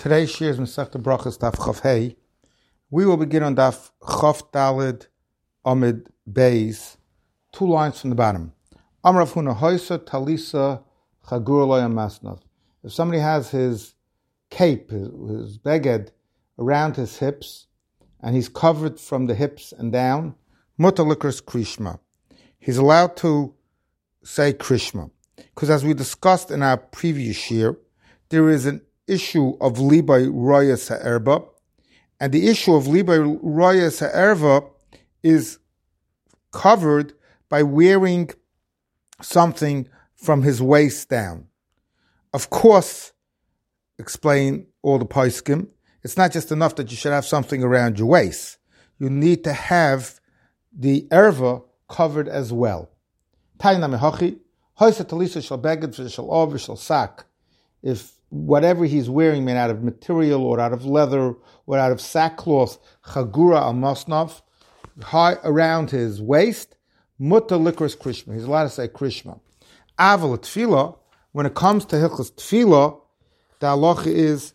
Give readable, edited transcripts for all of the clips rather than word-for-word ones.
Today's shir is Masechta Brachos Daf Chaf Hey. We will begin on Daf Chaf Daled Amid Beis, 2 lines from the bottom. Amar Rav Huna Hoysa Talisa Chagur Lo Yamasnav. If somebody has his cape, his beged, around his hips, and he's covered from the hips and down, Mutar Likros Krishma. He's allowed to say Krishma. Because as we discussed in our previous shir, there is an issue of Libay Royas Ha'erba, and the issue of Libay Royas Ha'erba is covered by wearing something from his waist down. Of course, explain all the poskim, it's not just enough that you should have something around your waist. You need to have the erva covered as well. If whatever he's wearing made out of material or out of leather or out of sackcloth, chagura al masnav, high around his waist, mutar likros krishma. He's allowed to say krishma. Aval tefillah, when it comes to hilchos tefillah, the halacha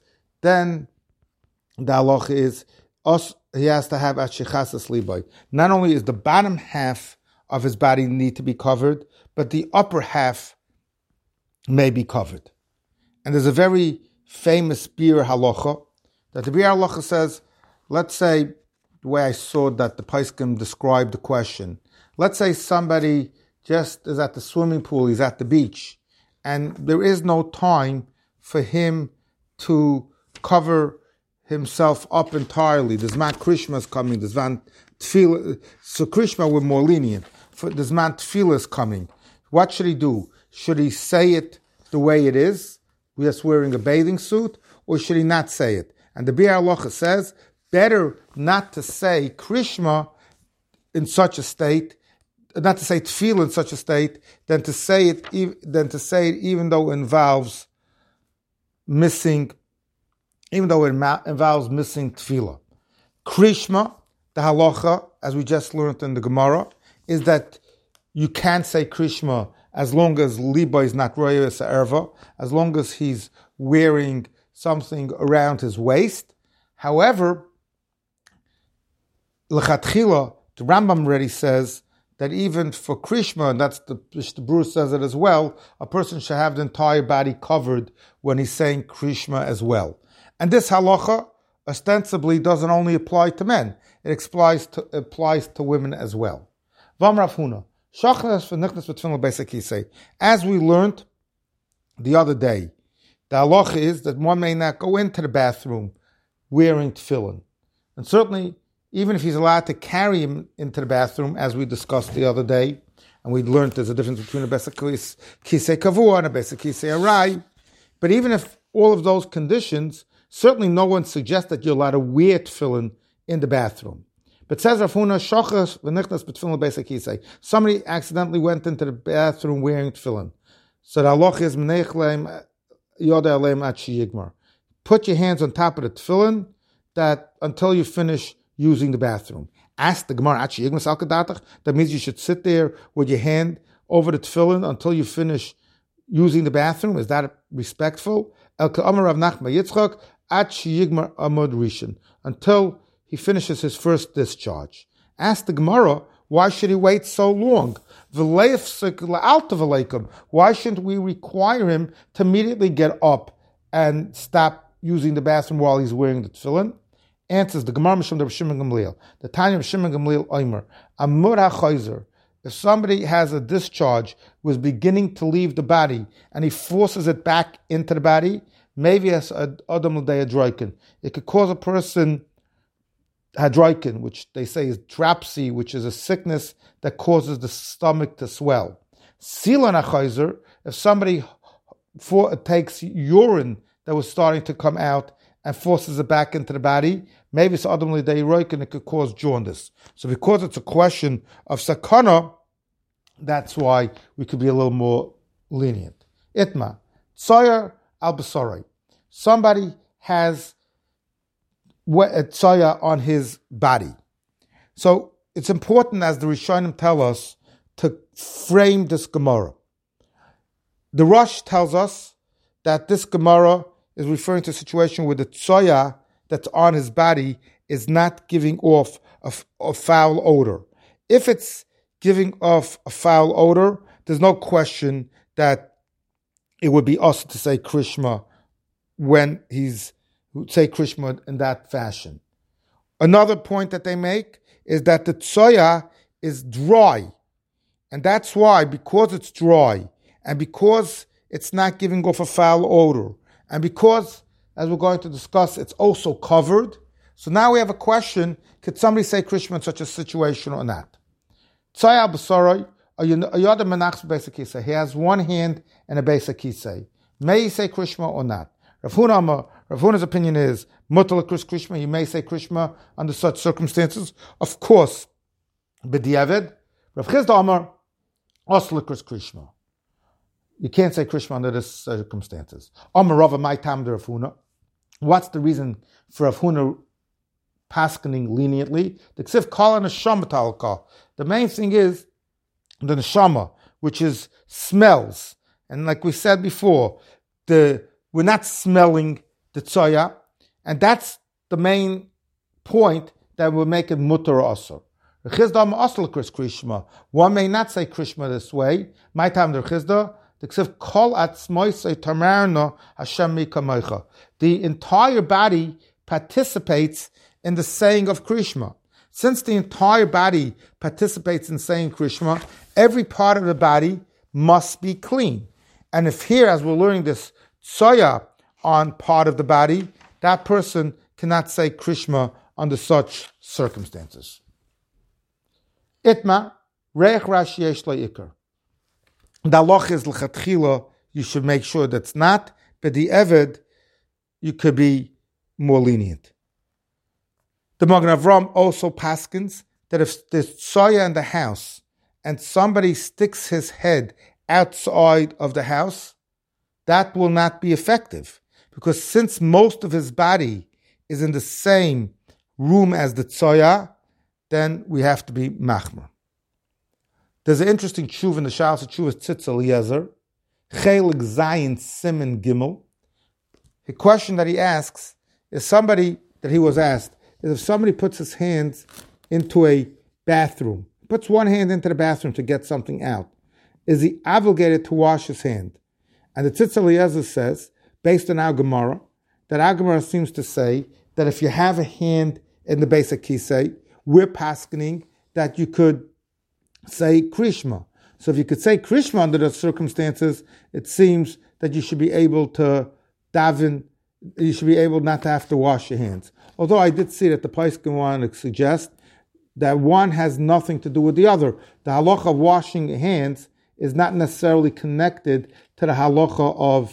is he has to have ashichasas libay. Not only is the bottom half of his body need to be covered, but the upper half may be covered. And there's a very famous bir halacha that the bir halacha says, let's say, the way I saw that the poskim described the question, let's say somebody just is at the swimming pool, he's at the beach, and there is no time for him to cover himself up entirely. There's man Krishma is coming, there's man tefillah, so Krishma we're more lenient. There's man tefillah is coming. What should he do? Should he say it the way it is, just wearing a bathing suit, or should he not say it? And the Bir Halacha says, better not to say Krishma in such a state, not to say tefillah in such a state, than to say it even though it involves missing tefillah. Krishma, the halacha, as we just learned in the Gemara, is that you can't say Krishma as long as liba is not royas erva, as long as he's wearing something around his waist. However, l'chatchila, the Rambam already says that even for Krishma, and that's the Bruce says it as well, a person should have the entire body covered when he's saying Krishma as well. And this halacha ostensibly doesn't only apply to men; it applies to women as well. Vam Rav Huna. As we learned the other day, the halacha is that one may not go into the bathroom wearing tefillin. And certainly, even if he's allowed to carry him into the bathroom, as we discussed the other day, and we learned there's a difference between a besek kisei kavua and a besek kisei arai. But even if all of those conditions, certainly no one suggests that you're allowed to wear tefillin in the bathroom. But says Rav Huna, shochas v'nichnas b'tefillin besek kisei. Somebody accidentally went into the bathroom wearing tefillin. So the halacha is menech leim yodei aleim ad sheyigmar. Put your hands on top of the tefillin that until you finish using the bathroom. Ask the Gemara ad sheyigmar salkadatach. That means you should sit there with your hand over the tefillin until you finish using the bathroom. Is that respectful? El ka'amar Rav Nachman Yitzchak ad sheyigmar amud rishon, until he finishes his first discharge. Ask the Gemara, why should he wait so long? Why shouldn't we require him to immediately get up and stop using the bathroom while he's wearing the tefillin? Answers the Gemara Mishum Rav Shimon Gamliel. The Tanya of Shimon Gamliel Omer. Amur HaChayzer. If somebody has a discharge, was beginning to leave the body, and he forces it back into the body, maybe as Adam L'Dei Hadroikin. It could cause a person hadroikin, which they say is dropsy, which is a sickness that causes the stomach to swell. Silan HaChayzer, if somebody takes urine that was starting to come out and forces it back into the body, maybe it's Adam L'Dei Hadroikin, it could cause jaundice. So because it's a question of sakana, that's why we could be a little more lenient. Itma, Tzoyer al-Basarai. Somebody has a tzaya on his body. So it's important, as the Rishonim tell us, to frame this Gemara. The Rosh tells us that this Gemara is referring to a situation where the tsoya that's on his body is not giving off a foul odor. If it's giving off a foul odor, there's no question that it would be us to say Krishma when he's say Krishma in that fashion. Another point that they make is that the tsoya is dry. And that's why, because it's dry, and because it's not giving off a foul odor, and because, as we're going to discuss, it's also covered. So now we have a question, could somebody say Krishma in such a situation or not? Tsoya al-Basaroi, Ayada Menach's basic kisei. He has one hand and a basic kisei. May he say Krishma or not? Rav Huna's opinion is, Mutal Krishma, you may say Krishma under such circumstances. Of course, B'diavad. Rav Chizda Amar, Osla Krishma. You can't say Krishma under these circumstances. Amar Rava, my tam de Rav Huna. What's the reason for Rav Huna paskening leniently? The ksiv kala neshama talka. The main thing is the neshama, which is smells. And like we said before, we're not smelling the tsoya, and that's the main point that will make it mutter asur. One may not say Krishma this way. My time the Chizda, the ksiv kol atzmoisei tamarna Hashem mikamocha. The entire body participates in the saying of Krishma. Since the entire body participates in saying Krishma, every part of the body must be clean. And if here, as we're learning this tsoya on part of the body, that person cannot say Krishma under such circumstances. Itma, reich rashi yesh le'ikar. The halacha is l'chatchila, you should make sure that's not, but the eved, you could be more lenient. The Magen Avram also paskins that if there's tsoya in the house and somebody sticks his head outside of the house, that will not be effective. Because since most of his body is in the same room as the tsoya, then we have to be machmer. There's an interesting tshuva in the Shalos Tshuvas Tzitz Eliezer, Chelik Zayin Siman Gimel. The question that he asks is if somebody puts his hands into a bathroom, puts one hand into the bathroom to get something out, is he obligated to wash his hand? And the Tzitz Eliezer says, based on our Gemara, that our Gemara seems to say that if you have a hand in the basic kisei, we're paskening that you could say Krishma. So if you could say Krishma under those circumstances, it seems that you should be able to daven, you should be able not to have to wash your hands. Although I did see that the Paiskim want to suggest that one has nothing to do with the other. The halacha of washing hands is not necessarily connected to the halacha of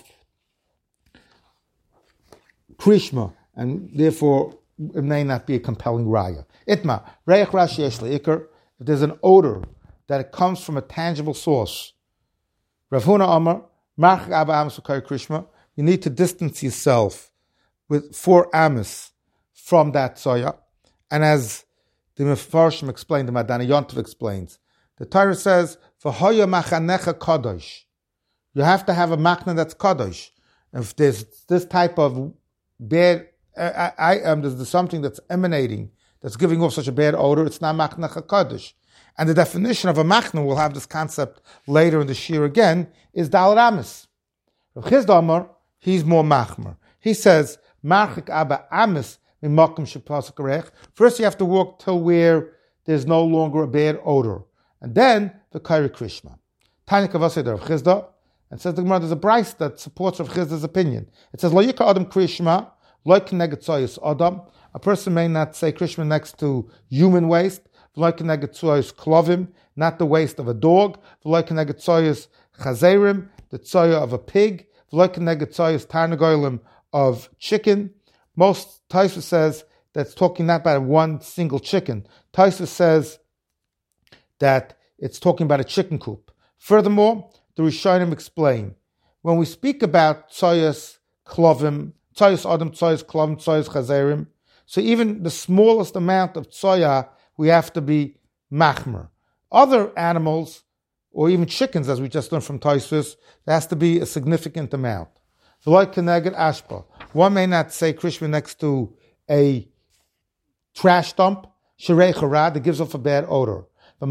Krishma, and therefore it may not be a compelling raya. Itma, reich rashi yesh le'ikar. If there's an odor that it comes from a tangible source, Rav Huna Amar, marchik abba amas v'kari Krishma, you need to distance yourself with 4 amas from that tsoya. And as the Mefarshim explained, the Madani Yontov explains, the Torah says, v'hoya machanecha kadosh. You have to have a machna that's kadosh. If there's this type of bad, there's something that's emanating, that's giving off such a bad odor, it's not machna kadosh. And the definition of a machna, we'll have this concept later in the shir again, is dal ramis. Rav Chizda Amar, he's more machmer. He says, marchik abba amis mimakim shepasuk reich. First you have to walk till where there's no longer a bad odor. And then the Kairi Krishma. Tanya Kavasei Rav Chizda, and says the Gemara, there's a brayso that supports Rav Chizda's opinion. It says, Lo yikar adam Krishma, lo k'neged tzoyos adam. A person may not say Krishma next to human waste, v'lo k'neged tzoyos klovim, not the waste of a dog, v'lo k'neged tzoyos chazerim, the tzoya of a pig, v'lo k'neged tzoyos tarnagolim of chicken. Most Taisa says that's talking not about one single chicken. Taisa says that it's talking about a chicken coop. Furthermore, the Rishonim explain, when we speak about tzoyos klovim, tzoyos adam, tzoyos klovim, tzoyos chazerim, so even the smallest amount of tzoya, we have to be machmer. Other animals, or even chickens, as we just learned from Tosfos, there has to be a significant amount. V'loy keneged ashpa. One may not say Krishma next to a trash dump, sherei charad, that gives off a bad odor. But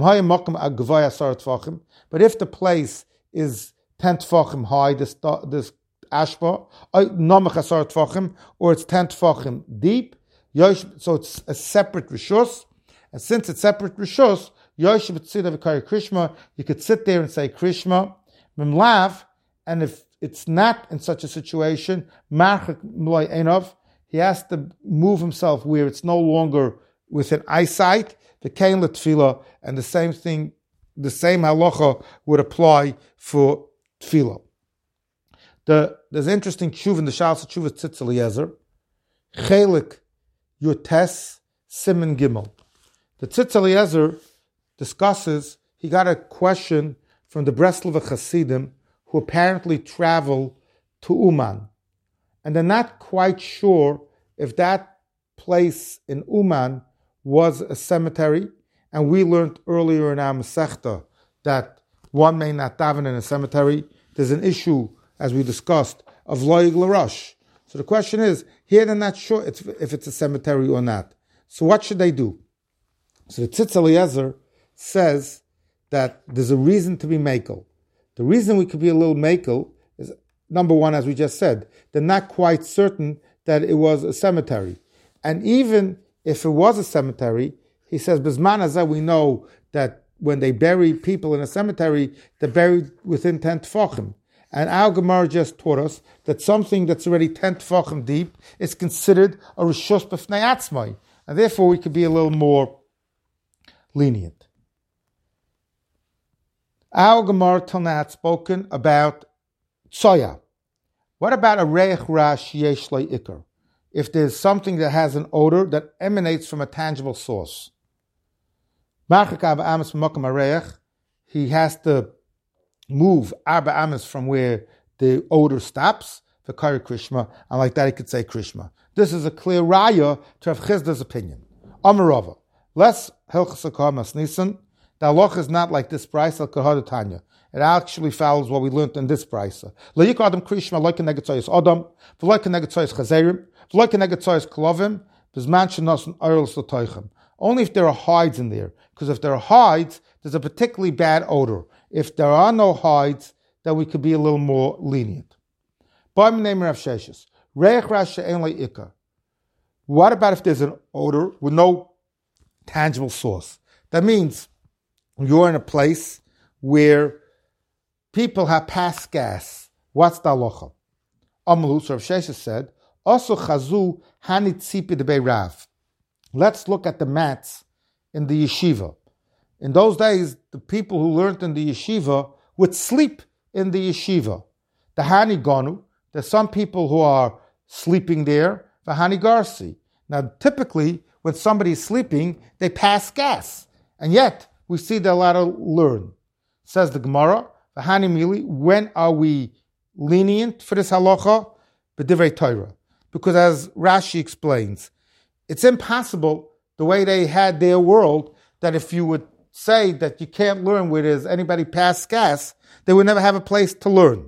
if the place is 10 tefachim high, this ashpa, or it's 10 tefachim deep, so it's a separate rishus. And since it's separate rishus, Krishma, you could sit there and say Krishma, Mimlav, and if it's not in such a situation, he has to move himself where it's no longer within eyesight, the kain l'tefillah, and the same thing, the same halacha would apply for tefillah. There's an interesting tshuva in the Shalas Tshuva Tzitz Eliezer, Chelik Yutes Siman Gimel. The Tzitz Eliezer discusses, he got a question from the Breslover Hasidim who apparently travel to Uman. And they're not quite sure if that place in Uman was a cemetery. And we learned earlier in our Masechta that one may not daven in a cemetery. There's an issue, as we discussed, of loyig l'rosh. So the question is, here they're not sure if it's a cemetery or not. So what should they do? So the Tzitz Eliezer says that there's a reason to be makel. The reason we could be a little makel is, number one, as we just said, they're not quite certain that it was a cemetery. And even if it was a cemetery, he says, Bizman Hazeh, we know that when they bury people in a cemetery, they're buried within 10 tefachim. And our Gemara just taught us that something that's already 10 tefachim deep is considered a rishus b'fnei atzmai. And therefore we could be a little more lenient. Our Gemara till now had spoken about tsoya. What about a reich rash yesh lo ikar? If there's something that has an odor that emanates from a tangible source. He has to move arba amas from where the odor stops, for Kari Krishma, and like that he could say Krishma. This is a clear raya to Rav Chizda's opinion. Amarova. Less Hilchas HaKamas Nisan. The halacha is not like this price, al kahada Tanya. It actually follows what we learned in this price. Le'yik Adam Krishma, lo'ik negatzoyis Adam, v'lo'ik negatzoyis Chazerim, v'lo'ik negatzoyis Klovim, v'zman shenasun oils l'toichem. Only if there are hides in there. Because if there are hides, there's a particularly bad odor. If there are no hides, then we could be a little more lenient. What about if there's an odor with no tangible source? That means you're in a place where people have passed gas. What's the halacha? Amalus Rav Sheshes said, "Also chazu hanit tzipi de beirav." Let's look at the mats in the yeshiva. In those days, the people who learned in the yeshiva would sleep in the yeshiva. The hani gonu, there's some people who are sleeping there, the hani garsi. Now, typically, when somebody's sleeping, they pass gas. And yet, we see they're allowed to learn. Says the Gemara, the hani mili, when are we lenient for this halacha? B'divrei Torah. Because as Rashi explains, it's impossible, the way they had their world, that if you would say that you can't learn where there's anybody past gas, they would never have a place to learn.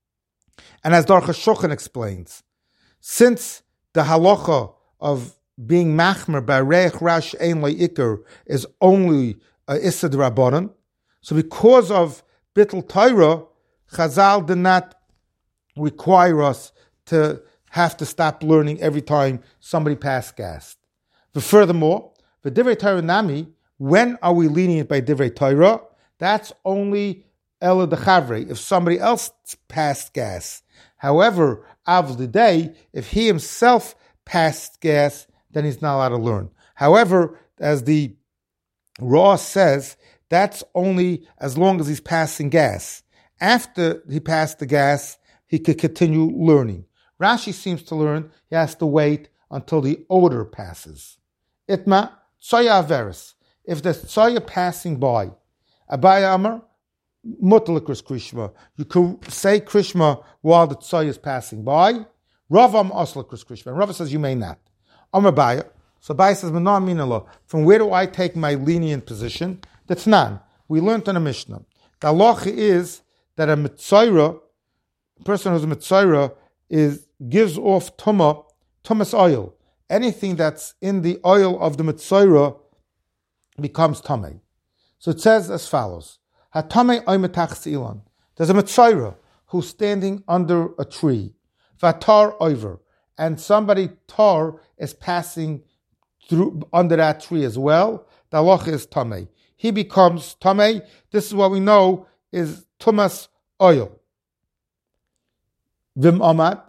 And as Darcha Shulchan explains, since the halacha of being machmer by reich rash ein lo ikar is only a issa d'rabbanan, so because of bittul Torah, Chazal did not require us to have to stop learning every time somebody passed gas. But furthermore, the divrei Torah nami, when are we lenient by divrei Torah? That's only ela dechavre, if somebody else passed gas. However, av l'day, if he himself passed gas, then he's not allowed to learn. However, as the Raw says, that's only as long as he's passing gas. After he passed the gas, he could continue learning. Rashi seems to learn he has to wait until the odor passes. Itma, tsoya averis. If there's tsoya passing by, Abaya Amar, mutalakris krishma. You could say krishma while the tsoya is passing by. Ravam oslakris krishma. And Rav says you may not. Amar Baya. So Baya says, from where do I take my lenient position? That's none. We learned in a Mishnah. The halacha is that a person who's a mitzayra gives off tumas oil. Anything that's in the oil of the Mitzorah becomes tamei. So it says as follows: Hatamei oimetach ilan. There's a Mitzorah who's standing under a tree. Vatar over, and somebody tar is passing through under that tree as well. The halacha is tamei. He becomes tamei. This is what we know is tumas oil. Vim amat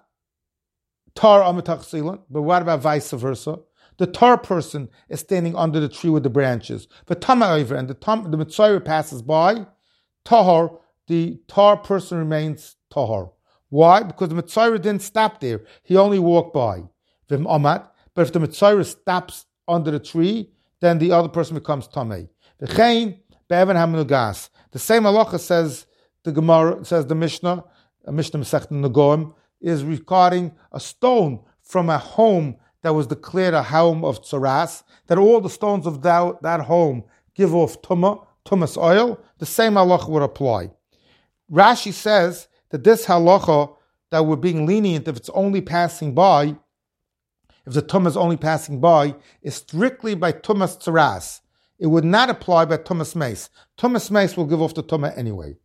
tar amatach silan. But what about vice versa? The tar person is standing under the tree with the branches. But tamei over, and the Mitzorah passes by. Tahar, the tar person remains tahar. Why? Because the Mitzorah didn't stop there. He only walked by. Vim amat. But if the Mitzorah stops under the tree, then the other person becomes tamei. V'chein be'evan ha'menugas. The same halacha says the Gemara, says the Mishnah, Mishnah Masechet Negoim, is regarding a stone from a home that was declared a home of tzaras, that all the stones of that home give off tumas oil. The same halacha would apply. Rashi says that this halacha, that we're being lenient if it's only passing by, if the tumah is only passing by, is strictly by tumas tzaras. It would not apply by tumas meis. Tumas meis will give off the tumah anyway.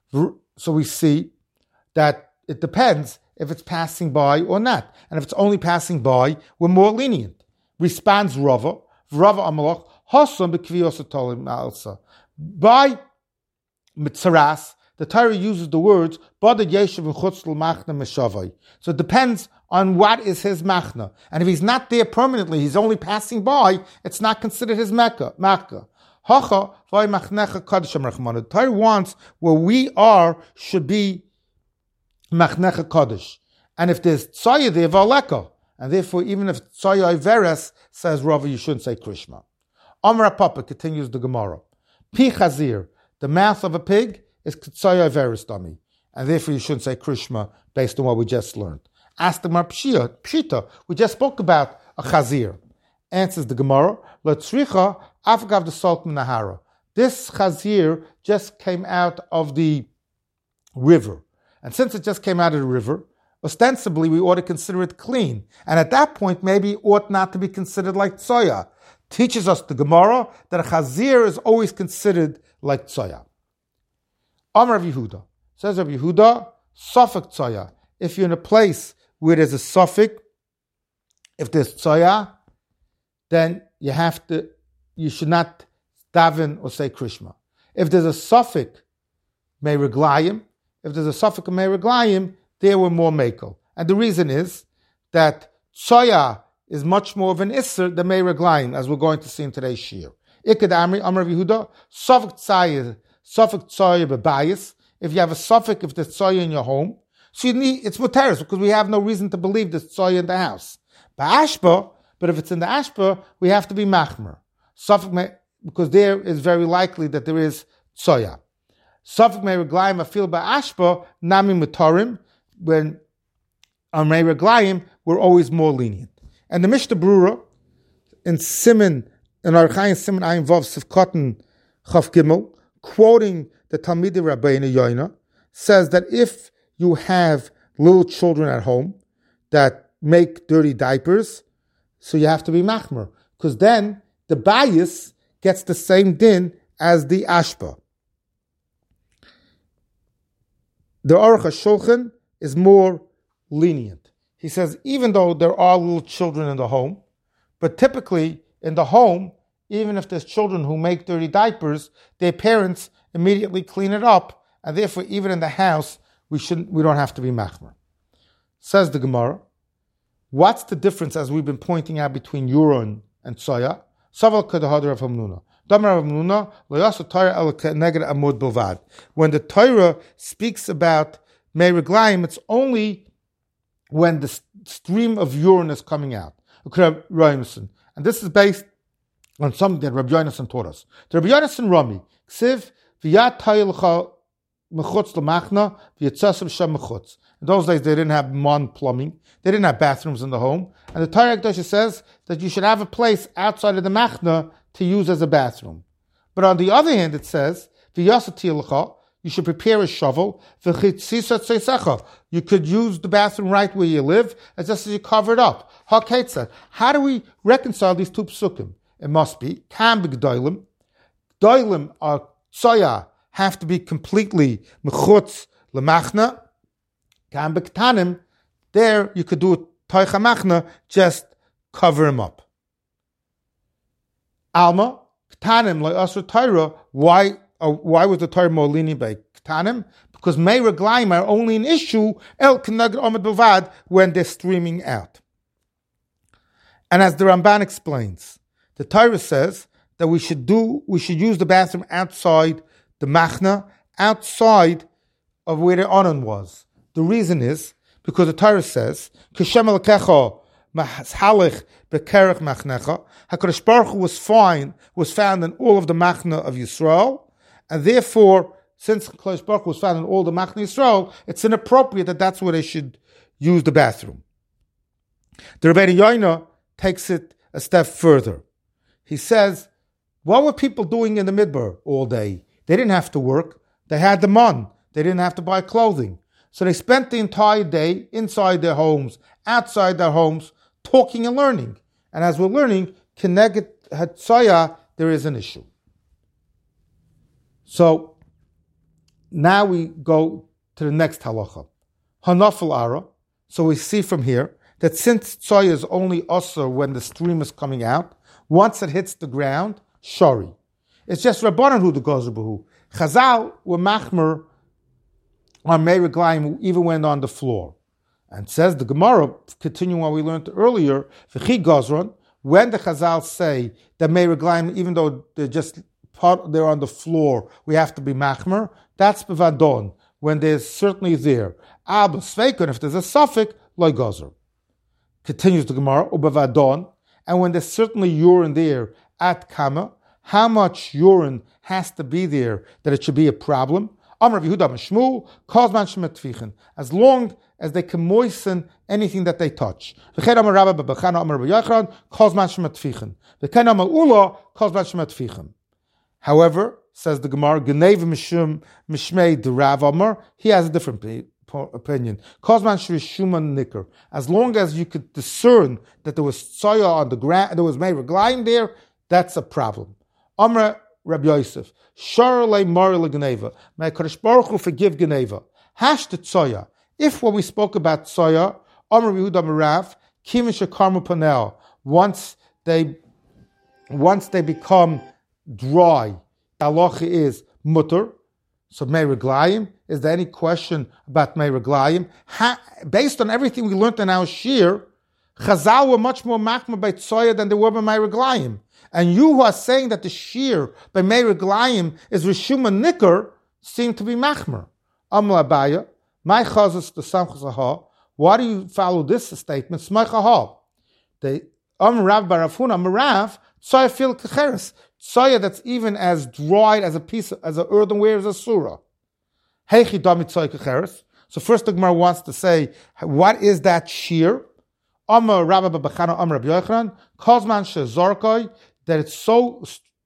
So we see that it depends if it's passing by or not. And if it's only passing by, we're more lenient. Responds Rava Amalach, Hasam b'kviyos alsa. By mitzaras, the Torah uses the words Bada Yeshiv v'chutz l'machna meshavai. So it depends on what is his machna. And if he's not there permanently, he's only passing by, it's not considered his Mecca. Hacha v'ay machnecha kadesham rachmana. The Torah wants where we are should be machnecha kadesh. And if there's tzaya there, v'aleka. And therefore, even if tzaya iveres, says Rava, you shouldn't say krishma. Amar Papa continues the Gemara. Pi chazir, the mouth of a pig, is tzaya iveres dummy. And therefore, you shouldn't say krishma based on what we just learned. Ask the Gemara pshita. We just spoke about a chazir. Answers the Gemara. L'tzricha afgav the salt nahara. This chazir just came out of the river. And since it just came out of the river, ostensibly we ought to consider it clean. And at that point, maybe it ought not to be considered like tzoya. Teaches us the Gemara that a chazir is always considered like tzoya. Amar Rav Yehuda. Says Rav Yehuda, safek tzoya. If you're in a place where there's a suffix, if there's tzoya, then you should not daven or say krishma. If there's a suffix, meiraglayim, if there's a suffix of meiraglayim, there were more mekel. And the reason is that tzoya is much more of an isser than meiraglayim, as we're going to see in today's shir. Ikad Amri, Amar Yehuda, suffix tzoya bebayis. If you have a suffix, if there's tzoya in your home, so it's muteris, because we have no reason to believe there's tzoya in the house. But if it's in the ashpa, we have to be machmer. Because there is very likely that there is tzoya. Safek meiraglayim afil ba'ashpa nami mutarim. When on meiraglayim, we're always more lenient. And the Mishnah Brura in Archaim Siman Ayin Vav Sivkotten Chaf Gimel, quoting the Talmidei Rabbeinu Yoina, says that if you have little children at home that make dirty diapers, so you have to be machmer, because then the bias gets the same din as the ashpa. The Aruch HaShulchan is more lenient. He says, even though there are little children in the home, but typically in the home, even if there's children who make dirty diapers, their parents immediately clean it up, and therefore even in the house, we don't have to be machmer. Says the Gemara, what's the difference, as we've been pointing out, between urine and tzoya? Saval kadahadar of Hamnuna. Damar of Hamnuna, loyasa Torah el neged amud bilvad. When the Torah speaks about meiraglayim, it's only when the stream of urine is coming out. And this is based on something that Rabbi Yonasan taught us. The Rabbi Yonasan Rami, ksiv v'yat tayilcha mechutz l'machna v'yatzasim shem mechutz. In those days, they didn't have modern plumbing. They didn't have bathrooms in the home. And the Torah Kedusha says that you should have a place outside of the machna to use as a bathroom. But on the other hand, it says, v'yasa tiyilcha, you should prepare a shovel. You could use the bathroom right where you live, as just as you cover it up. How do we reconcile these two psukim? It must be kam b'gdoilim. Doilim or tsoya have to be completely mechutz lemachna. Kam b'ktanim, there you could do it toicha machna, just cover him up. Alma, ktanim like asur Torah. Why was the Torah more lenient by ktanim? Because mei reglaim are only an issue el keneged omid bavad when they're streaming out. And as the Ramban explains, the Torah says that we should use the bathroom outside the machna, outside of where the onan was. The reason is because the Torah says, "Kishem elkecha mashalich bekerech machnecha." HaKadosh Baruch Hu was found in all of the machna of Yisrael, and therefore, since HaKadosh Baruch Hu was found in all the machna of Yisrael, it's inappropriate that that's where they should use the bathroom. The Rebbeinu Yoina takes it a step further. He says, what were people doing in the Midbar all day? They didn't have to work. They had the mon. They didn't have to buy clothing. So they spent the entire day inside their homes, outside their homes, talking and learning. And as we're learning, Keneged Hatzaya, there is an issue. So now we go to the next halacha. Hanafel Ara. So we see from here that since Tzoya is only usher when the stream is coming out, once it hits the ground, shari. It's just Rabbanan who the gozer b'hu. Chazal were machmer on mei reglaim even when on the floor. And says the Gemara, continuing what we learned earlier, v'chi gozron, when the Chazal say that mei reglaim, even though they're on the floor, we have to be machmer, that's bevadon, when there's certainly there. Abba sveikon, if there's a suffix, loy gozer. Continues the Gemara, ubevadon, and when there's certainly urine there, at kama, how much urine has to be there that it should be a problem? Amar Yehuda Shmuel, kozman shemetfichen, as long as they can moisten anything that they touch. V'chein Amar Rabba b'Bechana Amar b'Yochanan, kozman shemetfichen. V'chein Amar Ula, kozman shemetfichen. However, says the Gemara, Geneva Mishum Mishmei de Rav Amar, he has a different opinion. Kozman shrishuman nicker. As long as you could discern that there was tzoya on the ground, there was mei reglaim there, that's a problem. Amar Rabbi Yosef, Sharlei Mari Geneva. May HaKadosh Baruch Hu forgive Geneva. Hash the tzoya. If when we spoke about tzoya, Amar Yehuda Merav, Kim Shekarmu Panel, once they become dry, the halacha is mutter. So mei reglaim. Is there any question about mei reglaim? Based on everything we learned in our shir, Chazal were much more machmer by tzoya than they were by mei reglaim. And you who are saying that the shir by mei reglaim is rishuma nicker seem to be machmer. Amla Abaya, my chazas the samchas. Why do you follow this statement? Smaichaha. The Rav Barafuna Marav tzoya fil kecheres. Tzoya that's even as dried as an earthenware as a surah. Heichi damit tzoya kecheres. So first the Gemara wants to say, what is that shear? Amar Rabba b'Bechana Amar Rabbi Yochanan, kozman shezorkoi, that it's so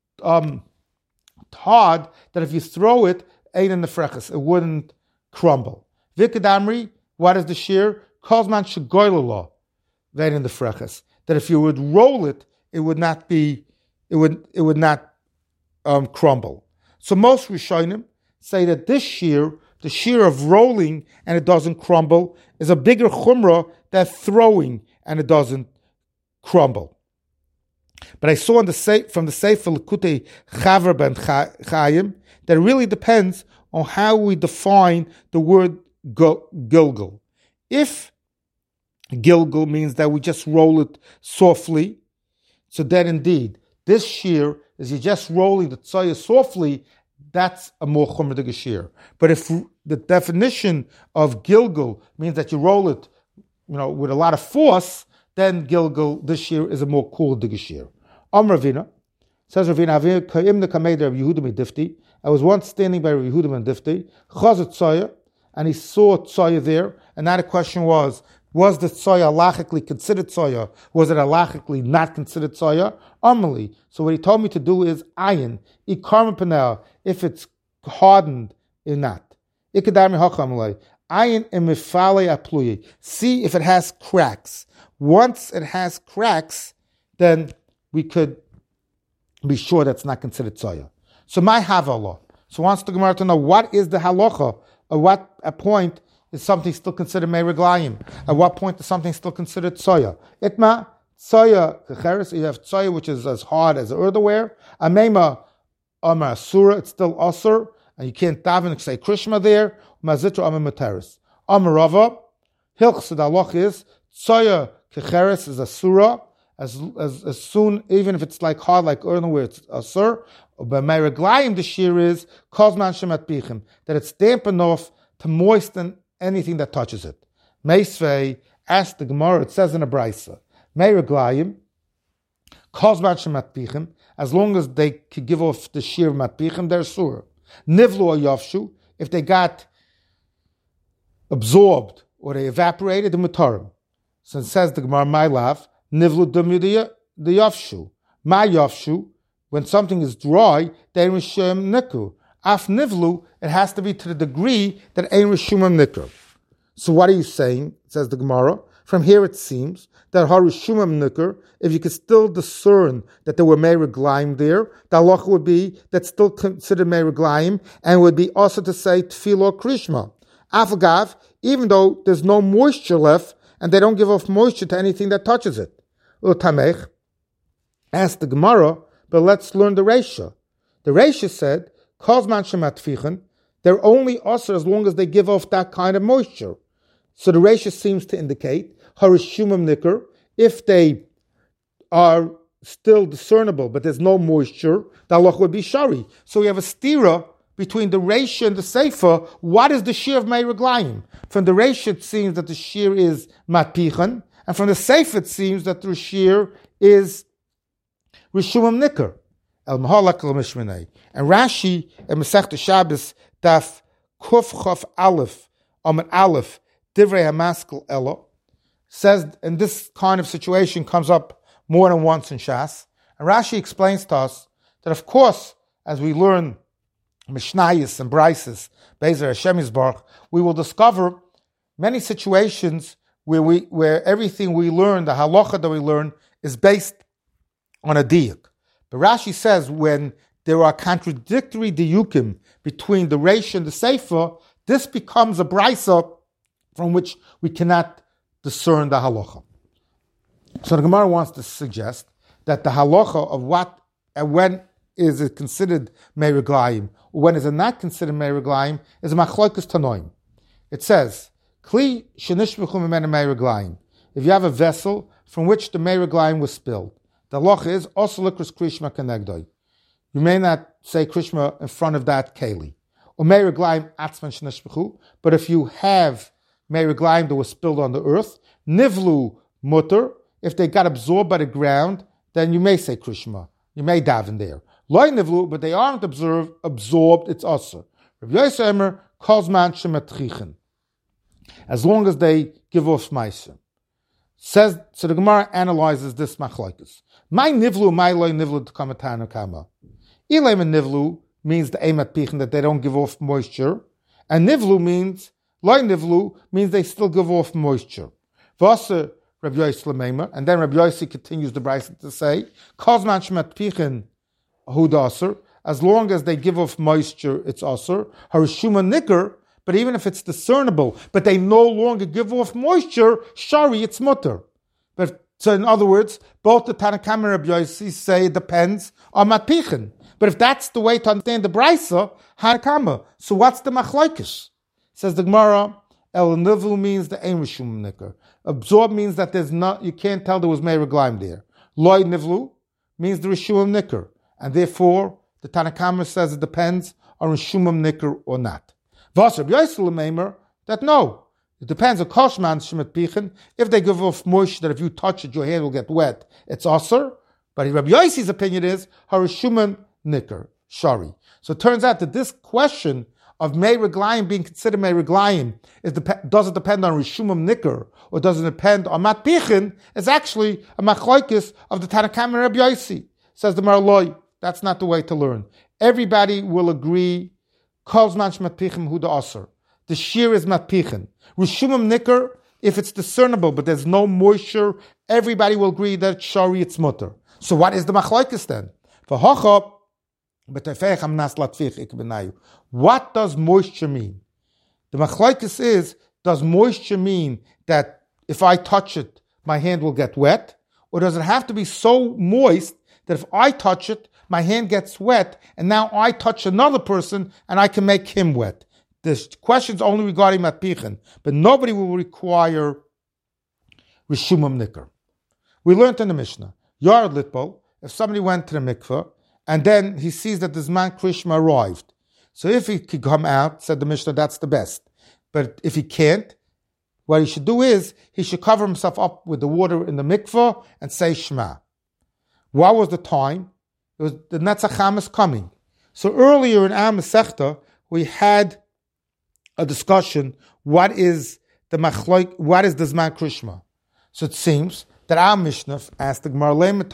hard that if you throw it, ain't in the freches, it wouldn't crumble. Vikadamri, what is the shear? Kozman shegoylala, ain't in the freches, that if you would roll it, it would not be. It would not crumble. So most Rishonim say that this shear, the shear of rolling and it doesn't crumble, is a bigger chumrah than throwing and it doesn't crumble. But I saw from the Sefer Likutei Chaver ben Chaim that it really depends on how we define the word gilgal. If gilgal means that we just roll it softly, so then indeed, this shear is you're just rolling the tzoya softly, that's a more chumrah shear. But if the definition of gilgal means that you roll it, with a lot of force, then gilgal, this shear, is a more cool shear. Ravina, says Ravina, I was once standing by Yehuda ben Difti, chazat tzoya, and he saw tzoya there, and now the question was the tzoya halachically considered tzoya? Was it halachically not considered tzoya? Amali. So what he told me to do is ayin, ikarma panel, if it's hardened or not. Ikadami hachamlei. Ayin emifale apluyi. See if it has cracks. Once it has cracks, then we could be sure that's not considered soya. So my havala. So wants the Gemara to know what is the halacha. At what point is something still considered meiraglayim? At what point is something still considered soya? Itma soya kecheres. You have soya which is as hard as earthenware. Amema amar asura. It's still asur, and you can't daven say krishma there. Mazitra amar materis. Amar Rava hilchos the halacha is soya kecheres is asura. As soon, even if it's like hard like earthenware, it's asur. But meiraglayim the shear is kozman shemat bichim, that it's damp enough to moisten anything that touches it. Meisvei, ask the Gemara, it says in a brisa, meiraglayim kozman shemat bichim, as long as they could give off the shear of matbichim, they're sur. Nivlu or yavshu, if they got absorbed or they evaporated, the mutarim. So it says the Gemara, my love, nivlu dumyu the yavshu, my yavshu. When something is dry, they ain't rishum nikru. Af nivlu, it has to be to the degree that ain't rishumam nikru. So what are you saying? Says the Gemara. From here it seems that harishumam nikru, if you could still discern that there were meiraglayim there, the halacha would be that's still considered meiraglayim, and would be also to say tefillah krishma. Afagav, even though there's no moisture left, and they don't give off moisture to anything that touches it. Utamech, ask the Gemara, but let's learn the Reisha. The Reisha said, Kozman shematfichen, they're only usher as long as they give off that kind of moisture. So the Reisha seems to indicate, harishumam nikr, if they are still discernible, but there's no moisture, the halacha would be shari. So we have a stira between the Reisha and the Sefer. What is the shear of meiraglayim? From the Reisha it seems that the shear is matpichen, and from the Sefer it seems that the shear is Rishumam Nikr, El Mahalak El Mishmanei. And Rashi in Masechta Shabbos Daf Kuf Chof Aleph Amar Aleph Divrei Hamaskel Elo says, and this kind of situation comes up more than once in Shas. And Rashi explains to us that, of course, as we learn Mishnayos and Brises, Bezer Hashem Yisbarach, we will discover many situations where everything we learn, the halacha that we learn, is based on a diyuk. But Rashi says when there are contradictory diyukim between the Reish and the Sefer, this becomes a brisa from which we cannot discern the halacha. So the Gemara wants to suggest that the halacha of what and when is it considered meiraglayim, or when is it not considered meiraglayim, is a machlokas tanoim. It says, Kli shenishbechu mimena meiraglayim. If you have a vessel from which the meiraglayim was spilled, the halacha is also likras krishma kenegdoi. You may not say krishma in front of that keli. Or meiraglayim atzman shenishbechu. But if you have meiraglayim that was spilled on the earth, nivlu mutter. If they got absorbed by the ground, then you may say krishma. You may daven there. Loi nivlu, but they aren't absorbed. It's also. Rabbi Yosef Emer calls man shematchichen. As long as they give off meiser. Says, so the Gemara analyzes this machlokes. My nivlu, my loy nivlu to kamatana kama. Ilem nivlu means the emat pichen, that they don't give off moisture, and nivlu means loy nivlu means they still give off moisture. Vasa Rabbi Yosef Lemeimer, and then Rabbi Yosef continues the brayso to say, Kozman shemat pichen hudaser, as long as they give off moisture, it's aser. Harishuma nikr. But even if it's discernible, but they no longer give off moisture, shari, it's mutter. But so in other words, both the Tanakam and Rabbi Yossi say it depends on matpichen. But if that's the way to understand the brisa, hanakama. So what's the machlokes? Says the Gemara, el nivlu means the ein rishum nikar. Absorb means that there's not, you can't tell there was meiraglayim there. Loy nivlu means the rishum nikar, and therefore the Tanakam says it depends on rishum nikar or not. Vasar B'Yosel that no, it depends on Koshman Shemet Pichen. If they give off moisture that if you touch it, your hand will get wet, it's Asr. But Rabbi Yossi's opinion is Harishuman Nikr, Shari. So it turns out that this question of meiraglayim being considered meiraglayim does it depend on Rishumam Nikr or does it depend on Mat Pichen, is actually a machlokes of the Tanakam and Rabbi Yossi. Says the Marloi, that's not the way to learn. Everybody will agree Calls manch matpichim hu the aser. The shear is matpichin. Rishumim nicker, if it's discernible, but there's no moisture, everybody will agree that shari it's mutter. So what is the machlokes then? What does moisture mean? The machlokes is, does moisture mean that if I touch it, my hand will get wet? Or does it have to be so moist that if I touch it, my hand gets wet, and now I touch another person and I can make him wet? This question's only regarding matpichin, but nobody will require rishumam nicker. We learned in the Mishnah, Yard Litbol, if somebody went to the mikveh, and then he sees that the Zman Krishma arrived. So if he could come out, said the Mishnah, that's the best. But if he can't, what he should do is, he should cover himself up with the water in the mikveh and say Shema. What was the time? It was the Netzach Chamas coming. So earlier in our Masechta, we had a discussion, what is the Zman Krishma? So it seems that our Mishnah asked the Gemara, that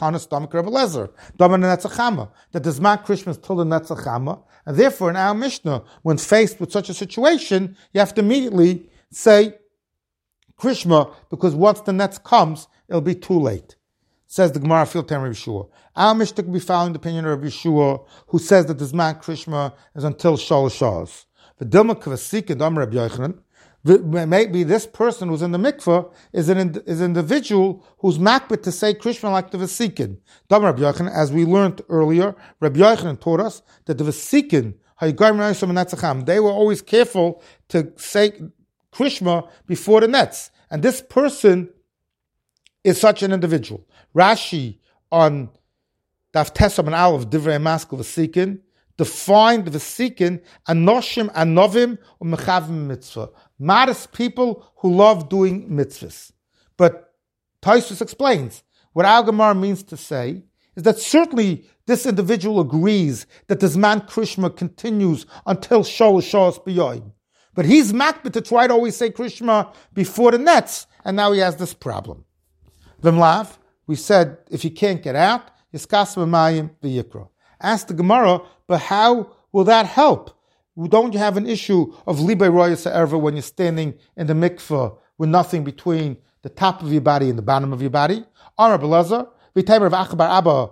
the Zman Krishma is till the Netzach Chama, and therefore in our Mishnah, when faced with such a situation, you have to immediately say Krishma, because once the Netz comes, it'll be too late. Says the Gemara, Fil Tem Rabbi Yeshua. Our Mishnah can be following the opinion of Rabbi Yeshua, who says that the Zman Krishma is until Shalosh Shas. The Dilma Kvasik and Amar Rabbi Yochanan, maybe this person who's in the mikveh is an individual who's makbet to say Krishma like the Vasikin. Damar Rabbi Yochanan, as we learned earlier, Rabbi Yochanan taught us that the Vasikin, they were always careful to say Krishma before the nets. And this person is such an individual. Rashi on Daf Tesam and Aleph Divrei Maskil Vasikin defined the Vasikin Anoshim Anovim Umechavim Mitzvah. Modest people who love doing mitzvahs. But Tosfos explains what our Gemara means to say is that certainly this individual agrees that the Zman Krishma continues until Shalosh Shas B'yoyim. But he's makbet to try to always say Krishma before the nets, and now he has this problem. V'mlav, we said if he can't get out, Yiskas V'mayim V'yikra. Ask the Gemara, but how will that help? Don't you have an issue of Libay Royas Erva when you're standing in the mikveh with nothing between the top of your body and the bottom of your body? Amar Belazar, v'taymer v'achabar Abba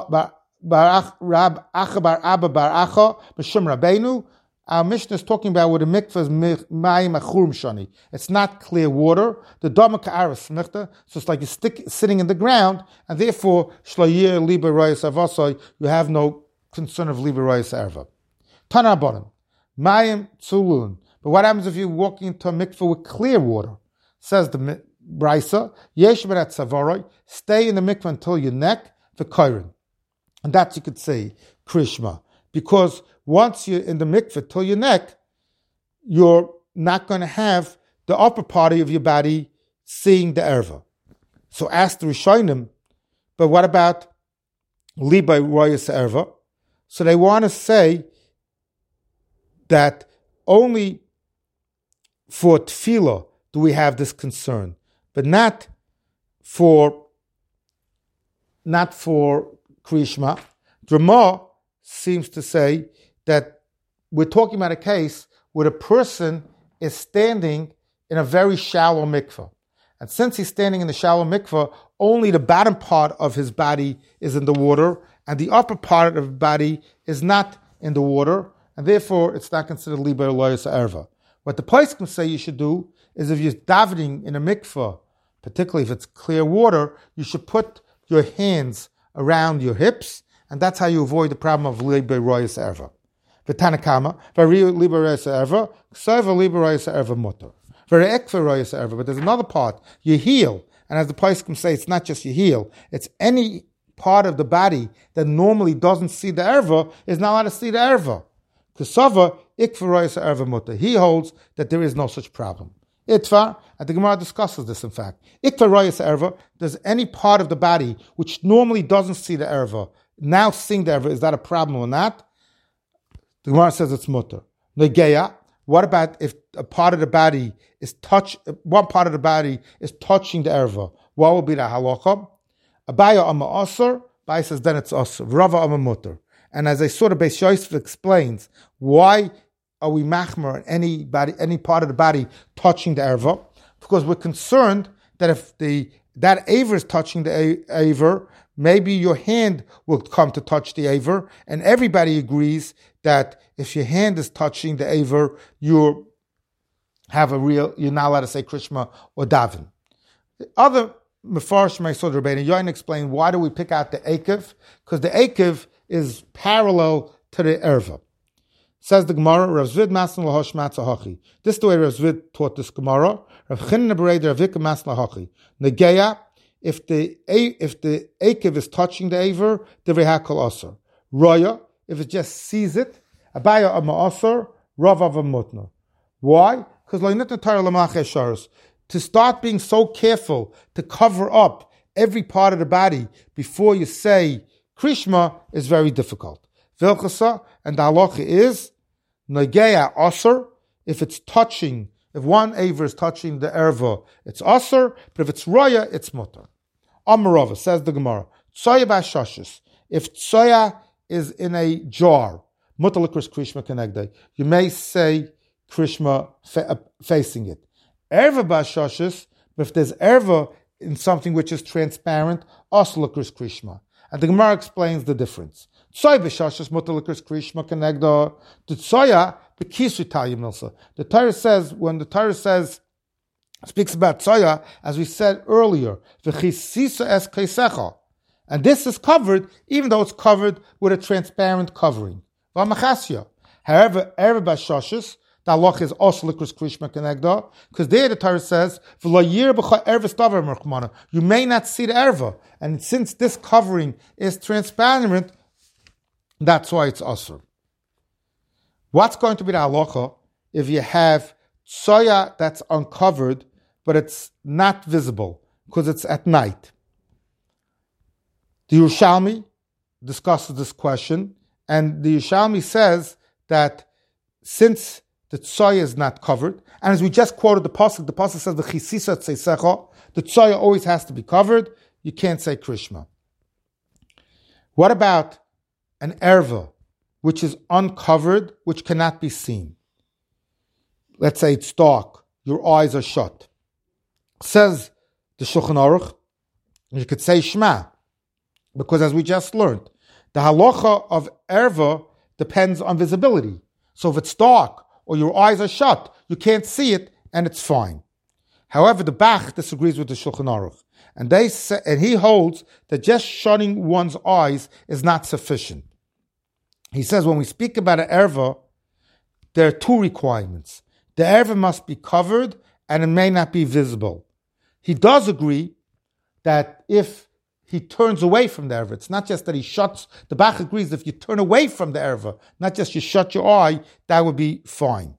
Rab Achabar Abba Bar Acha B'Shem Rabbeinu. Our Mishnah is talking about where the mikveh is mayim achurim shani. It's not clear water. The dama ka'aras smichta, so it's like you're sitting in the ground, and therefore shlayir Libay Royas Ervasai, you have no concern of Libay Royas Erva. Tana Bonim. Mayim tzulun. But what happens if you're walking into a mikveh with clear water? Says the Brisa, yesh berat savaroi, stay in the mikveh until your neck, the kairin. And that you could say, Krishma. Because once you're in the mikveh till your neck, you're not going to have the upper part of your body seeing the erva. So ask the Rishonim, but what about Libay Royas Erva? So they want to say that only for tefillah do we have this concern, but not for Krishma. Drama seems to say that we're talking about a case where a person is standing in a very shallow mikveh. And since he's standing in the shallow mikveh, only the bottom part of his body is in the water, and the upper part of the body is not in the water, and therefore it's not considered Libay Royas Erva. What the place can say you should do is if you're davening in a mikveh, particularly if it's clear water, you should put your hands around your hips, and that's how you avoid the problem of Libay Royas Erva. V'tanakama, v'ri Libay Royas Erva, k'sayva Libay Royas Erva mutter. V'ri ekva Royas Erva, but there's another part, your heel, and as the place can say, it's not just your heel, it's any part of the body that normally doesn't see the erva is not allowed to see the erva. Ksava ikva Royas Erva mutter. He holds that there is no such problem. Itva, and the Gemara discusses this in fact. Ikva Royas Erva, does any part of the body which normally doesn't see the erva now seeing the erva, is that a problem or not? The Gemara says it's mutter. Negeya, what about if a part of the body is one part of the body is touching the erva? What will be the halacha? Abaya ama asr, Abaya says then it's asr. Rava ama mutter. And as I saw the Beis Yosef explains why are we machmer any part of the body touching the erva? Because we're concerned that if that aver is touching the aver, maybe your hand will come to touch the aver, and everybody agrees that if your hand is touching the aver, you're not allowed to say Krishma or Davin. The other Mefarsh Meisod Rabbeinu Yoin explained why do we pick out the Akev? Because the Akev is parallel to the Erva. Says the Gemara, Rav Zvid Masna Lahosh Matzah Hachi. This is the way Rav Zvid taught this Gemara. Rav Chinna Bereder Rav Hika Masna Hachi. Negeya, if the Akev is touching the Aver, the Rehakal Aser. Roya, if it just sees it, Abaya Ama Aser, Rav Ava Mutna. Why? Because Loinitna Tara Lamach Esharos. To start being so careful to cover up every part of the body before you say Krishma is very difficult. Vilchasa, and the halacha is Negeya Aser, if one aver is touching the erva, it's Aser, but if it's Roya, it's Mutter. Amarava, says the Gemara, Tsoya Bashashis, if Tsoya is in a jar, Mutter Likris Krishma Kenegdei, you may say Krishma facing it. Erva Bashashis, but if there's erva in something which is transparent, Aser Likris Krishma. And the Gemara explains the difference. Tsoya b'shashas mutar l'kris krishma kenegda. The tsoya b'kisu tayyim milsa. The Torah says, when the Torah speaks about tsoya, as we said earlier, v'chisisa es keisecha. And this is covered, even though it's covered with a transparent covering. V'amachasya. However, erva b'shashas, the halach is also l'kris krishma kenegda, because there the Torah says, v'lo yir b'cha erva stavar merchmana. You may not see the erva. And since this covering is transparent, that's why it's asur. What's going to be the halacha if you have tsoya that's uncovered, but it's not visible because it's at night? The Yerushalmi discusses this question, and the Yerushalmi says that since the tsoya is not covered, and as we just quoted the pasuk says the chisisa tzeisecha, the tsoya always has to be covered. You can't say Krishma. What about an erva, which is uncovered, which cannot be seen? Let's say it's dark, your eyes are shut. Says the Shulchan Aruch, you could say Shema, because as we just learned, the halacha of erva depends on visibility. So if it's dark or your eyes are shut, you can't see it, and it's fine. However, the Bach disagrees with the Shulchan Aruch, and he holds that just shutting one's eyes is not sufficient. He says when we speak about an erva, there are two requirements. The erva must be covered, and it may not be visible. He does agree that if he turns away from the erva, it's not just that he shuts. The Bach agrees that if you turn away from the erva, not just you shut your eye, that would be fine.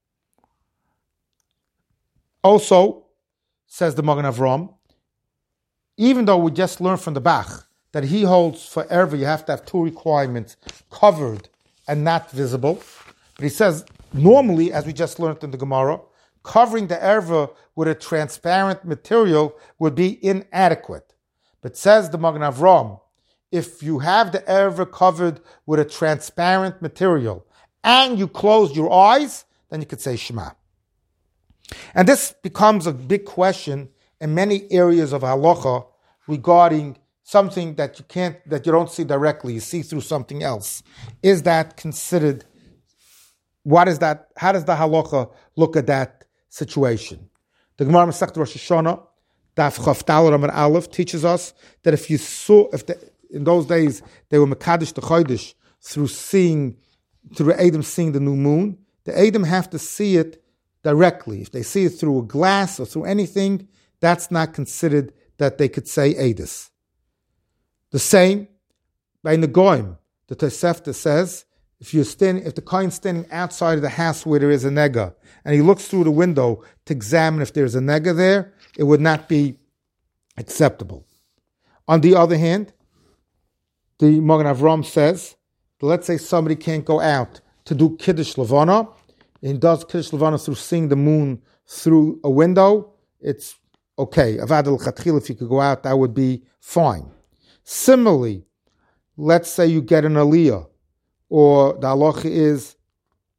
Also, says the Magen Avram, even though we just learned from the Bach that he holds for erva you have to have two requirements, covered and not visible. But he says, normally, as we just learned in the Gemara, covering the erva with a transparent material would be inadequate. But says the Magen Avram, if you have the erva covered with a transparent material and you close your eyes, then you could say Shema. And this becomes a big question in many areas of halacha regarding something that you don't see directly, you see through something else. Is that considered? What is that? How does the halacha look at that situation? The Gemara Masechet Rosh Hashanah, Daf Chaf Daled Amud Aleph, teaches us that in those days they were mekadesh the chodesh through the Edom seeing the new moon. The Edom have to see it directly. If they see it through a glass or through anything, that's not considered that they could say Edis. The same by Negoim. The Tosefta says, if the Kohen's standing outside of the house where there is a nega, and he looks through the window to examine if there's a nega there, it would not be acceptable. On the other hand, the Magen Avram says, let's say somebody can't go out to do Kiddush Levana, and does Kiddush Levana through seeing the moon through a window, it's okay. Avad al-Chatchil, if you could go out, that would be fine. Similarly, let's say you get an aliyah, or the halacha is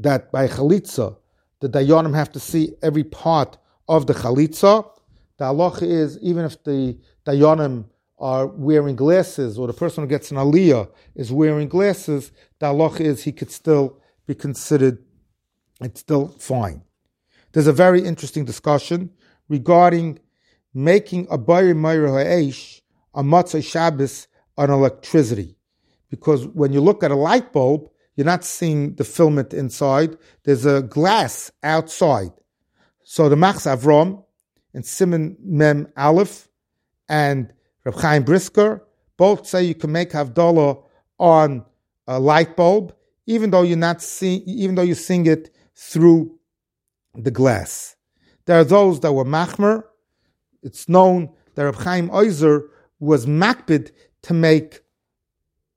that by chalitza, the dayanim have to see every part of the chalitza. The halacha is, even if the dayanim are wearing glasses, or the person who gets an aliyah is wearing glasses, the halacha is he could still be considered, it's still fine. There's a very interesting discussion regarding making a bayir meir ha'esh, a matzah Shabbos, on electricity. Because when you look at a light bulb, you're not seeing the filament inside. There's a glass outside. So the Machs Avram and Simon Mem Aleph and Reb Chaim Brisker both say you can make Havdalah on a light bulb, even though you're seeing it through the glass. There are those that were machmer. It's known that Reb Chaim Oizer was makbid to make a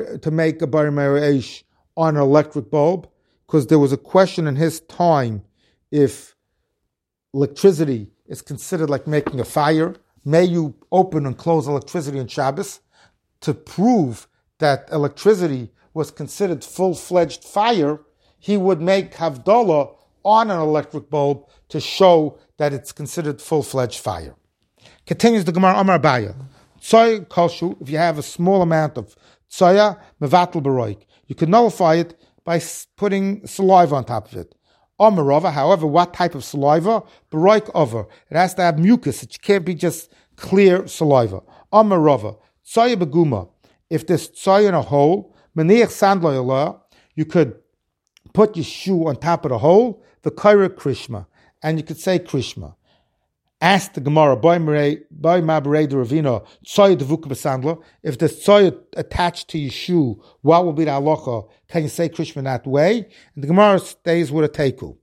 bar me'esh on an electric bulb, because there was a question in his time if electricity is considered like making a fire. May you open and close electricity on Shabbos? To prove that electricity was considered full-fledged fire, he would make Havdalah on an electric bulb to show that it's considered full-fledged fire. Continues the Gemara Amar Abaya. Tzoy kolshu, if you have a small amount of tzoya, mevatel baroik, you can nullify it by putting saliva on top of it. Omerova, however, what type of saliva? Baroik over. It has to have mucus. It can't be just clear saliva. Omerova, tzoya beguma. If there's tzoya in a hole, meniach sandlo, you could put your shoe on top of the hole, the kaira krishma, and you could say krishma. Ask the Gemara, by Maberei de Ravina, tzoya devuk b'sandla, if there's tzoya attached to your shoe, what will be the halacha? Can you say krishma that way? And the Gemara stays with a teku.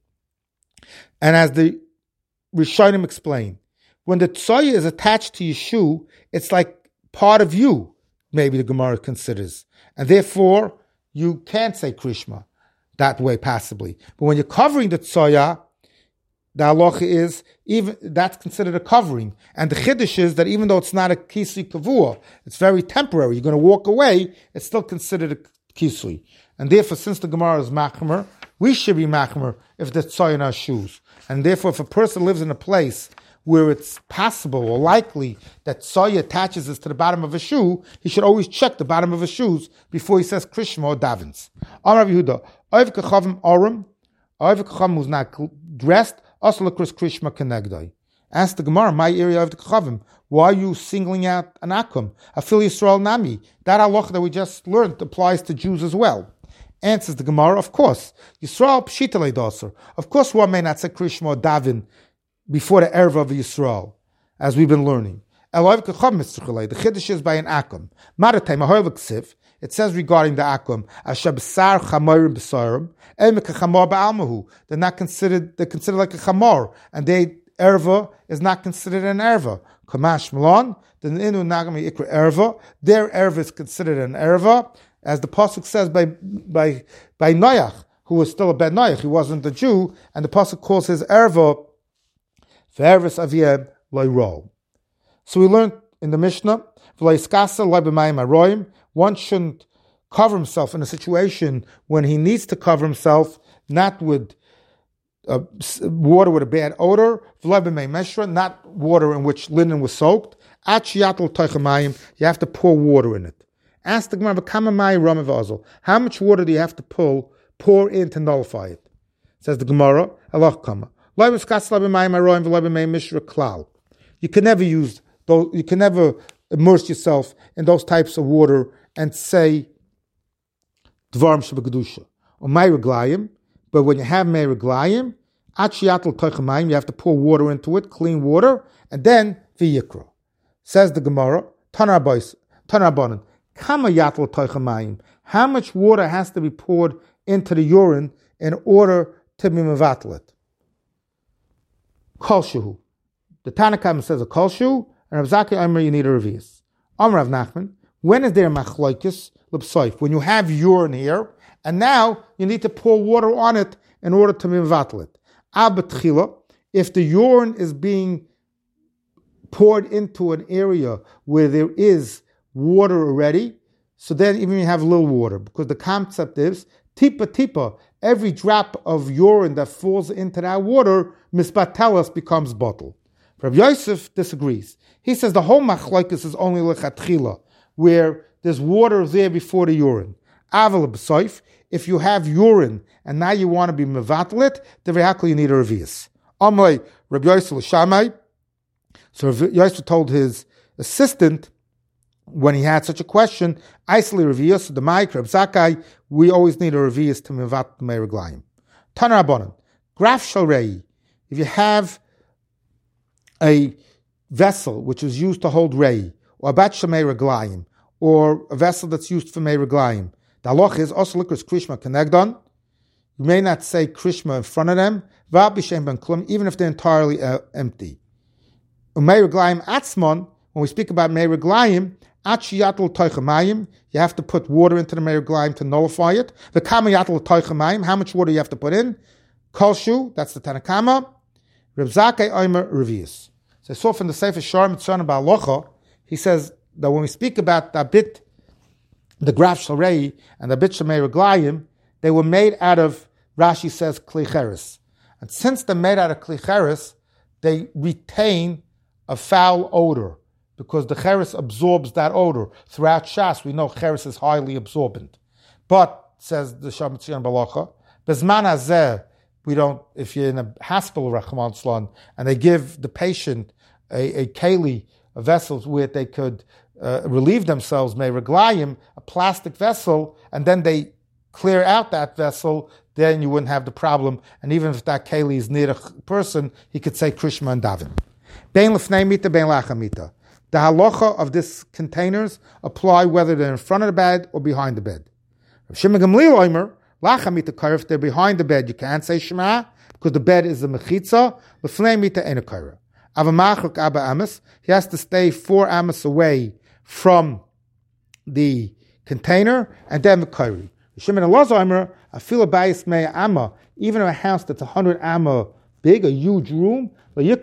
And as the Rishonim explain, when the tzoya is attached to your shoe, it's like part of you, maybe the Gemara considers. And therefore, you can't say krishma that way passibly. But when you're covering the tzoya, the halacha is, even that's considered a covering. And the chiddush is that even though it's not a kisui kavua, it's very temporary, you're going to walk away, it's still considered a kisui. And therefore, since the Gemara is machmer, we should be machmer if there's tzoy in our shoes. And therefore, if a person lives in a place where it's possible or likely that tzoy attaches us to the bottom of a shoe, he should always check the bottom of his shoes before he says krishma or davens. Amar Yehuda, oiv kachavim arum, oiv kachavim who's not dressed, ask the Gemara, my area of the Kachavim, why are you singling out an Akum? Afil Yisrael Nami. That halacha that we just learned applies to Jews as well. Answers the Gemara, of course. Yisrael Pshita Leidaser. Of course one may not say Krishma or Davin before the Erev of Yisrael, as we've been learning. The Chiddush is by an Akum. Maratay Mahoil Ksiv. It says regarding the Akum, Ashabsar Chamorim Besarim, Emeka Chamor Ba'almahu. They're considered like a Chamor, and Erva is not considered an Erva. Kamash Malon, the Inu Nagami Ikra Erva, their Erva is considered an Erva, as the Pasuk says by Noach, who was still a Ben Noach, he wasn't a Jew, and the Pasuk calls his Erva Ve'ervis Aviyem Loiro. So we learned in the Mishnah, one shouldn't cover himself in a situation when he needs to cover himself, not with water with a bad odor, not water in which linen was soaked. You have to pour water in it. Ask the Gemara, how much water do you have to pour in to nullify it? Says the Gemara, you can never use those, you can never immerse yourself in those types of water and say Dvarim Shebekadusha or Meiraglayim. But when you have Meiraglayim, you have to pour water into it, clean water, and then V'yikra. Says the Gemara, Tanarbanan, Kama Yatal Teichamayim. How much water has to be poured into the urine in order to be mevatel it? Kolshu. The Tanakhama says a kolshu, and Rav Zakkai Omer you need a revius. Amar Rav Nachman, when is there machlokes l'psoif? When you have urine here, and now you need to pour water on it in order to mevatel it. Abatchila, if the urine is being poured into an area where there is water already, so then even you have a little water, because the concept is tipa tipa every drop of urine that falls into that water, misbatelas, becomes bottle. Rabbi Yosef disagrees. He says the whole machlokes is only lechatchila, where there's water there before the urine. Aval b'soif, if you have urine and now you want to be mevatlet, the vehakli you need a revius. Amlei Rabbi Yosef l'shamai. So Rabbi Yosef told his assistant when he had such a question, Aisli revius the Ma'ik Reb Zakai, we always need a revius to mevat meiraglayim. Tanar Rabbanan, graf shalrei. If you have a vessel which is used to hold rei, or a bat shamei raglayim, or a vessel that's used for meiraglayim, the halach is also likus krishma kenegdon. You may not say krishma in front of them, even if they're entirely empty. Meiraglayim atzmon, when we speak about meiraglayim, you have to put water into the meiraglayim to nullify it. The kama yatal toichamayim, how much water you have to put in? Kolshu, that's the Tanakama. Reb Zakkai Omer revius. So I saw from the Sefer Shar Mitzvah Ba'alocha, he says that when we speak about the bit, the graf shalrei and the bit meiraglayim, they were made out of, Rashi says, klicheres. And since they're made out of klicheres, they retain a foul odor, because the cheres absorbs that odor. Throughout Shas, we know cheres is highly absorbent. But, says the Shar Mitzion Balacha, bezman hazeh, we don't, if you're in a hospital, Rahman Slan, and they give the patient a keli, a vessel where they could relieve themselves, meiraglayim, a plastic vessel, and then they clear out that vessel, then you wouldn't have the problem. And even if that keli is near a person, he could say Krishma and Davin. Bein lefnei mita, bein lacha mita. The halacha of these containers apply whether they're in front of the bed or behind the bed. Rav Shimon Gamliel Omer, lacha mita kair, if they're behind the bed, you can't say Shema, because the bed is the mechitza. Lefnei mita ein a kair. Avamachuk abba amas, he has to stay 4 amas away from the container, and then the kairi. Shimon Elazar Omer, afil abayis mei amma, even in a house that's 100 amma big, a huge room, you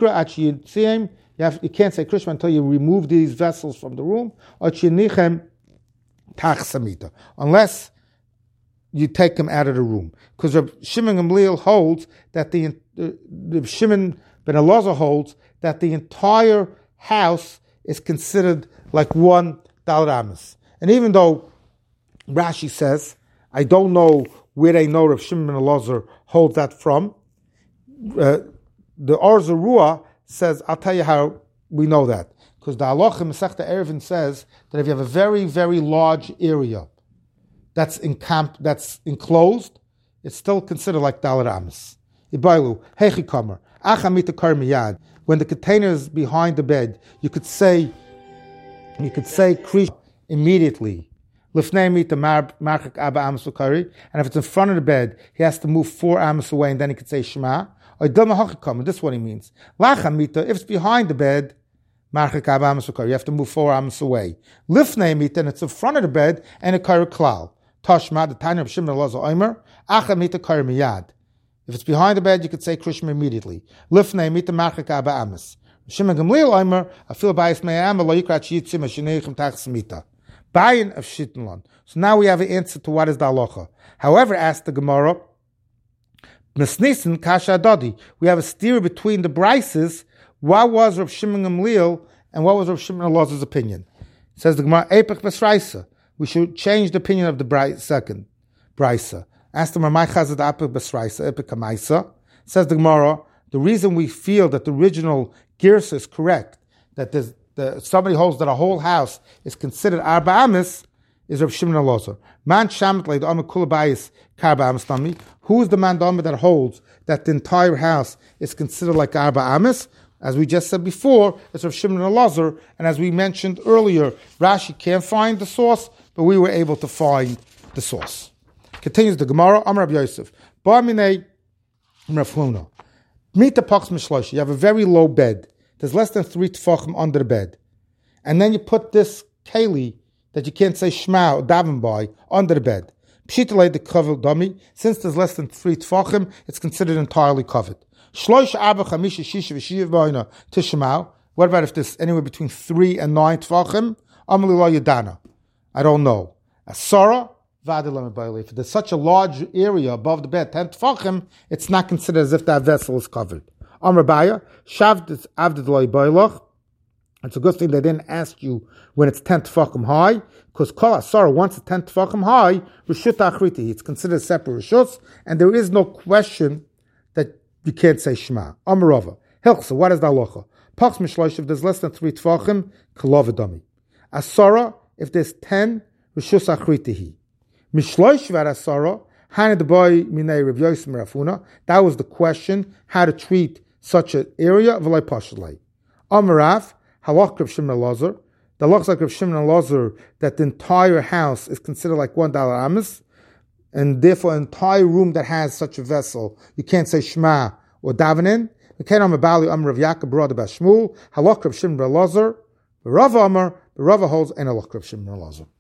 can't say Krishma until you remove these vessels from the room, unless you take them out of the room. Because Reb Shimon Gamliel holds that the Shimon ben Elazar holds that the entire house is considered like one daled amos. And even though Rashi says, I don't know where they know Reb Shimon ben Elazar holds that from, the Or Zarua says, I'll tell you how we know that. Because the halacha Masechta Eruvin says that if you have a very, very large area that's enclosed, it's still considered like Daled Amos. Ibailu, Hechi Kamer, Achamita Kar Miyad. When the container is behind the bed, you could say Krish immediately. Lifnei Mita Marchak Abba Amos Ukari. And if it's in front of the bed, he has to move 4 amos away, and then he could say Shema. This is what he means. If it's behind the bed, you have to move 4 amos away. Lifnei mita, and it's in front of the bed, and a kair klal. Tashma, the Tanya of Shimon Elazar Omer, acha mita kair miyad. If it's behind the bed, you could say Krishma immediately. Lifnei mita marchak abba amos. Shimon Gamliel Omer, afil bayis me'ama lo yikrat shiyitzim asheneichim tachs mita. Bayin of Shittenlon. So now we have an answer to what is the halacha. However, asked the Gemara, Mesnissen kasha dodi. We have a steer between the brises. What was Rav Shimon Gamliel and what was Rav Shimon Elazar's opinion? Says the Gemara, Epech Besraisa. We should change the opinion of the second brisa. Ask the Gemara, Chazad Epech Besraisa, Epech Kamaisa. Says the Gemara, the reason we feel that the original Girsa is correct, that somebody holds that a whole house is considered Arba Amis, is Rav Shimon Elazar. Man shamet le the kula bayis karba amis nami. Who is the man that holds that the entire house is considered like Arba Amis? As we just said before, it's Rav Shimon Elazar, and as we mentioned earlier, Rashi can't find the source, but we were able to find the source. Continues the Gemara, Amar Rabbi Yosef. Bar minei Rav Huna. Meet the pachs mishlosh. You have a very low bed. There's less than 3 tefachim under the bed. And then you put this keli that you can't say Shema or daven by under the bed. Pshitale the covered dummy. Since there's less than 3 tefachim, it's considered entirely covered. Shlosh Abba Chamisha Shisha V'Shiv B'Oina Tishmau. What about if there's anywhere between 3 and 9 tefachim? Amali Lo Yadana. I don't know. Asara If there's such a large area above the bed, 10 tefachim, it's not considered as if that vessel is covered. Amar Baya, Shavd Avdid Loi Boilach. It's a good thing they didn't ask you when it's 10 tefachim high, because Kol Asara, once it's 10 tefachim high, Rishut Achriti, it's considered separate Rishus, and there is no question that you can't say Shema. Amar Rava, Hilchsa, what is the halacha? Pachs Mishloish, if there's less than 3 tefachim, Kalovadami. Asara, if there's 10, Rishus Achritihi. Mishloish Varasara, Hanad Boy Minei Rav Yosef Rafuna. That was the question, how to treat such an area of Elai Pashalai. Amarav, Halach Rav Shimon Elazar. The halach like Rav Shimon Elazar that the entire house is considered like $1 amis, and therefore an entire room that has such a vessel, you can't say Shema or davenin. Ken Amar Bali Amar Rav Yaakov Brother Bashmul. Halach Rav Shimon Elazar. Rav Amar, Rav holds and Halach Rav Shimon Elazar.